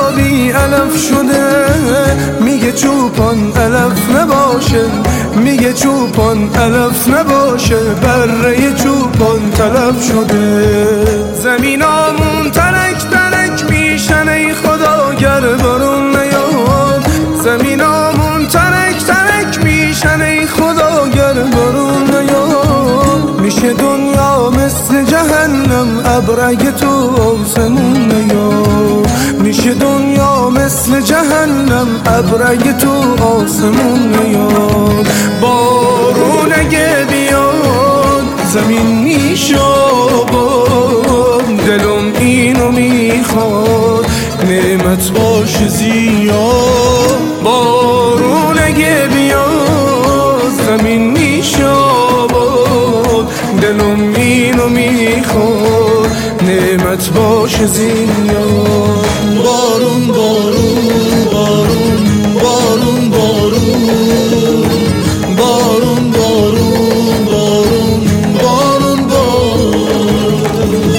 حسابی علف شده، میگه چوپان علف نباشه، میگه چوپان علف نباشه، بره چوپان تلف شده. زمینامون ترک ترک میشن ای خدا گر بارون نیاد، زمینامون ترک ترک میشن ای خدا گر بارون نیاد. میشه دنیا مثل جهنم ابر اگه تو آسمون نیاد، میشه دنیا مثل جهنم ابر اگه تو آسمون نیاد. بارون اگه بیاد زمین میشه آباد، دلم اینو میخواد نعمت باشه زیاد. بارون اگه بیاد زمین میشه آباد، دلم اینو میخواد نعمت باشه زیاد. بارون بارون بارون بارون بارون بارون بارون بارون بارون بارون.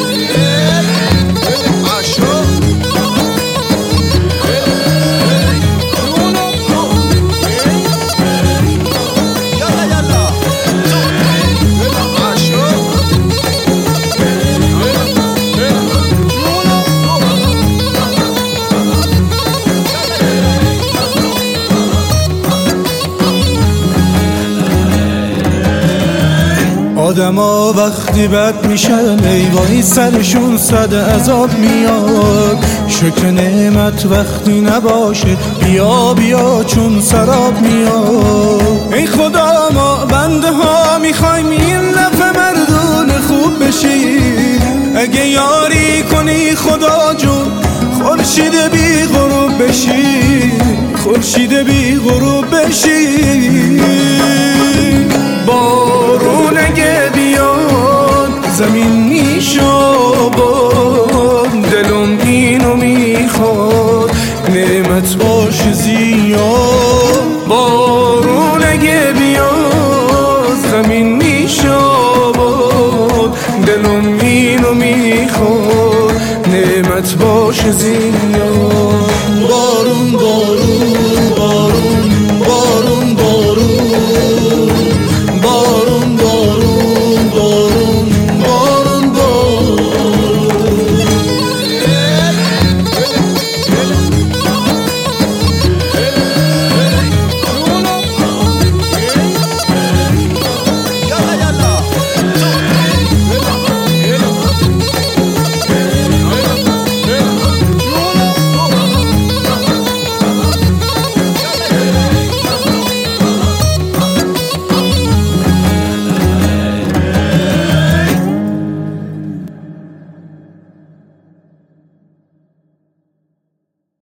آدما وقتی بد میشن ای وای سرشون صد عذاب میاد. شکر نعمت وقتی نباشه بیا بیا چون سراب میاد. ای خدا ما بنده ها میخوایم این دفعه مردون خوب بشی، اگه یاری کنی خدا جون خورشید بی غروب بشی، خورشید بی غروب بشی. بارون اگه بیاد زمین میشه آباد، دلم اینو میخواد نعمت باشه زیاد. بارون اگه بیاد زمین میشه آباد، دلم اینو میخواد نعمت باشه زیاد.